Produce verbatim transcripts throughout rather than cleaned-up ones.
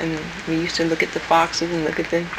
and we used to look at the foxes and look at the,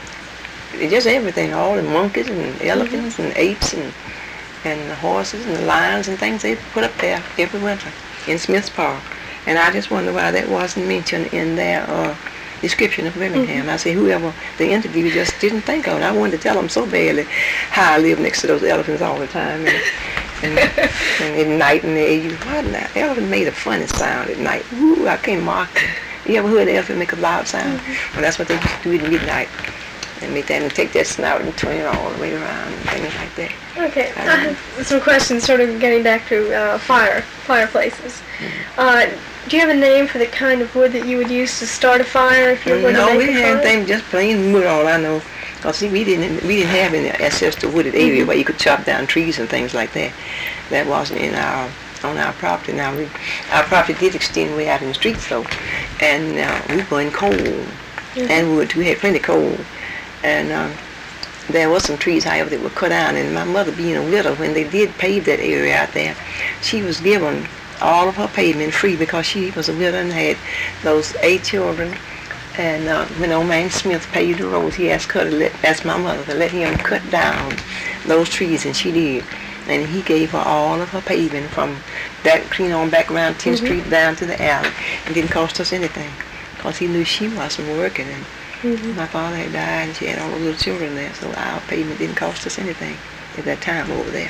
just everything, all the monkeys and elephants mm-hmm. and apes and and the horses and the lions and things they put up there every winter in Smith's Park. And I just wonder why that wasn't mentioned in their uh, description of Birmingham. Mm-hmm. I say whoever the interview just didn't think of it. I wanted to tell them so badly how I live next to those elephants all the time. And, and, and at night and they use, what now? The elephant made a funny sound at night. Ooh, I can't mock it. You ever heard the elephant make a loud sound? Mm-hmm. Well, that's what they used to do at midnight. And make that and take that snout and turn it all the way around and things like that. Okay, I have some questions sort of getting back to uh, fire, fireplaces. Mm-hmm. Uh, do you have a name for the kind of wood that you would use to start a fire if you were going to make a fire? No, we didn't have anything, just plain wood, all I know. Because see, we didn't, we didn't have any access to wooded area mm-hmm. where you could chop down trees and things like that. That wasn't in our, on our property. Now, we, our property did extend way out in the streets, though. And uh, we burned coal mm-hmm. and wood. We had plenty of coal. And um, there was some trees, however, that were cut down. And my mother, being a widow, when they did pave that area out there, she was given all of her pavement free because she was a widow and had those eight children. And uh, when old man Smith paved the roads, he asked her to let, asked my mother to let him cut down those trees, and she did. And he gave her all of her pavement from that clean on back around tenth mm-hmm. Street down to the alley. It didn't cost us anything because he knew she wasn't working. And mm-hmm. my father had died and she had all the little children there, so our payment didn't cost us anything at that time over there.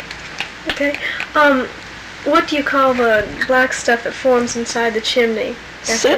Okay. Um, what do you call the black stuff that forms inside the chimney? Soot.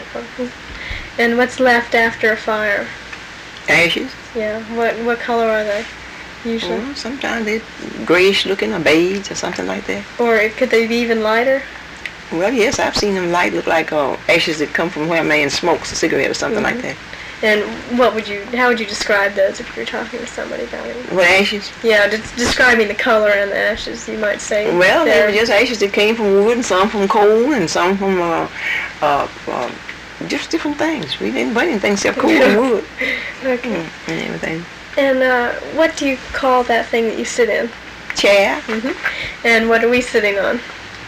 And what's left after a fire? Ashes. Yeah. What what color are they usually? Well, sometimes they're grayish looking or beige or something like that. Or could they be even lighter? Well, yes, I've seen them light, look like uh, ashes that come from where a man smokes a cigarette or something mm-hmm. like that. And what would you, how would you describe those if you were talking to somebody about it? What, ashes? Yeah, just describing the color and the ashes, you might say. Well, they were just ashes that came from wood, and some from coal, and some from uh, uh, uh, just different things. We didn't burn anything except coal and wood. Okay. Mm, and everything. And uh, what do you call that thing that you sit in? Chair. Mm-hmm. And what are we sitting on?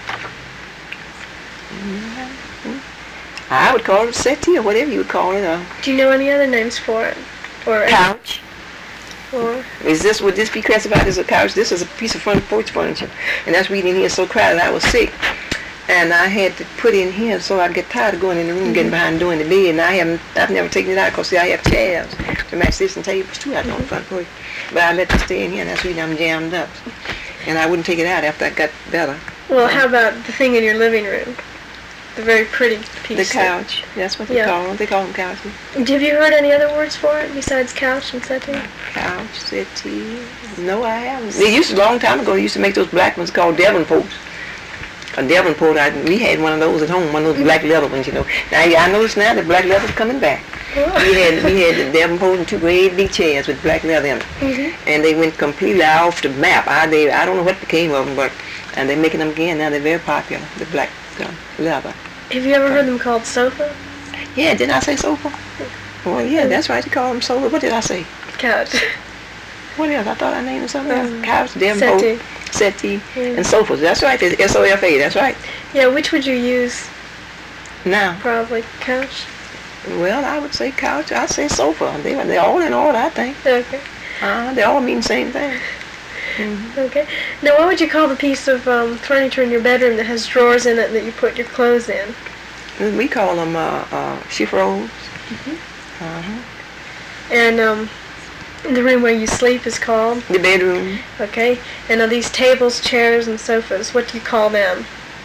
I would call it a settee or whatever you would call it. Uh, Do you know any other names for it? Or couch. Or is this, would this be classified as a couch? This is a piece of front porch furniture. And that's reading here so crowded I was sick. And I had to put in here so I'd get tired of going in the room, mm-hmm. getting behind doing the bed. And I haven't, I've never taken it out because see, I have chairs to match this and tables too out mm-hmm. on the front porch. But I let it stay in here and that's reason I'm jammed up. And I wouldn't take it out after I got better. Well, um, how about the thing in your living room? The very pretty piece. The couch. That's what they yeah. call them. They call them couches. Have you heard any other words for it besides couch and settee? Couch, settee. No, I haven't. They used to, a long time ago, they used to make those black ones called Devonports. A Devonport, I, we had one of those at home, one of those black leather ones, you know. Now, I notice now that black leather's coming back. Oh. We had we had the Devonport and two great big chairs with black leather in them. Mm-hmm. And they went completely off the map. I, they, I don't know what became of them, but, and they're making them again. Now they're very popular, the black uh, leather. Have you ever heard them called sofa? Yeah, didn't I say sofa? Well, yeah, that's right, you call them sofa. What did I say? Couch. What else? I thought I named it something um, else. Couch, Devonport, settee, settee yeah. and sofas. That's right, it's S O F A, that's right. Yeah, which would you use? Now. Probably couch. Well, I would say couch. I'd say sofa. They, they're all in order, I think. Okay. Uh, they all mean the same thing. Mm-hmm. Okay. Now, what would you call the piece of um, furniture in your bedroom that has drawers in it that you put your clothes in? We call them uh, uh, chiffons. Mm-hmm. Uh-huh. And um, the room where you sleep is called? The bedroom. Okay. And are these tables, chairs, and sofas, what do you call them?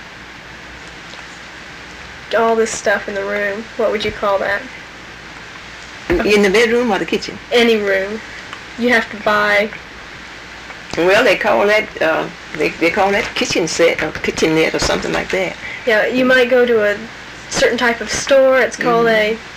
All this stuff in the room, what would you call that? In the bedroom or the kitchen? Any room. You have to buy. Well, they call that uh, they they call that kitchen set or kitchenette or something like that. Yeah, you might go to a certain type of store. It's called mm-hmm.